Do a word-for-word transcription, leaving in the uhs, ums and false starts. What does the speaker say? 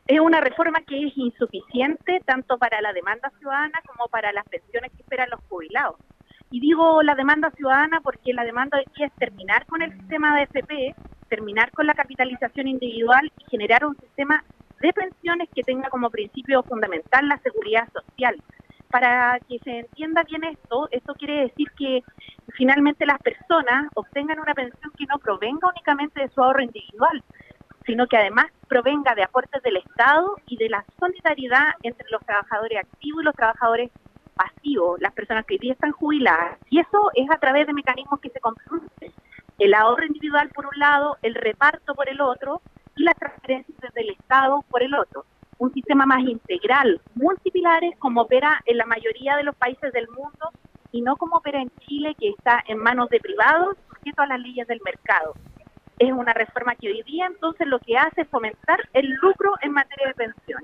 Es una reforma que es insuficiente tanto para la demanda ciudadana como para las pensiones que esperan los jubilados. Y digo la demanda ciudadana porque la demanda hoy día es terminar con el sistema de A F P, terminar con la capitalización individual y generar un sistema de pensiones que tenga como principio fundamental la seguridad social. Para que se entienda bien esto, esto quiere decir que finalmente las personas obtengan una pensión que no provenga únicamente de su ahorro individual, sino que además provenga de aportes del Estado y de la solidaridad entre los trabajadores activos y los trabajadores pasivos, las personas que hoy día están jubiladas. Y eso es a través de mecanismos que se construyen. El ahorro individual por un lado, el reparto por el otro y las transferencias desde el Estado por el otro. Un sistema más integral, multipilares, como opera en la mayoría de los países del mundo y no como opera en Chile, que está en manos de privados, sujeto a las leyes del mercado. Es una reforma que hoy día entonces lo que hace es fomentar el lucro en materia de pensiones.